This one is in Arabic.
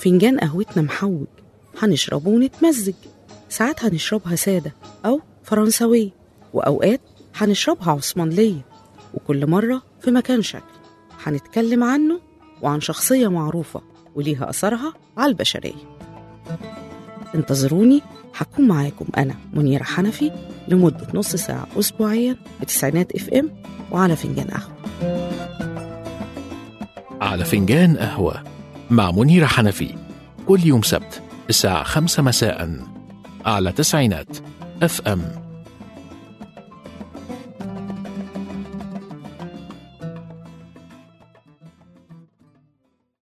فنجان قهوتنا محوج، هنشربه ونتمزج. ساعات هنشربها سادة أو فرنساوية، وأوقات هنشربها عثمانلية، وكل مرة في مكان شكل هنتكلم عنه وعن شخصية معروفة وليها أثرها على البشرية. انتظروني، هكون معاكم أنا منيرة حنفي لمدة نص ساعة أسبوعيا بتسعينات FM وعلى فنجان قهوة. على فنجان قهوة مع منيرة حنفي، كل يوم سبت الساعة 5 مساء على تسعينات FM.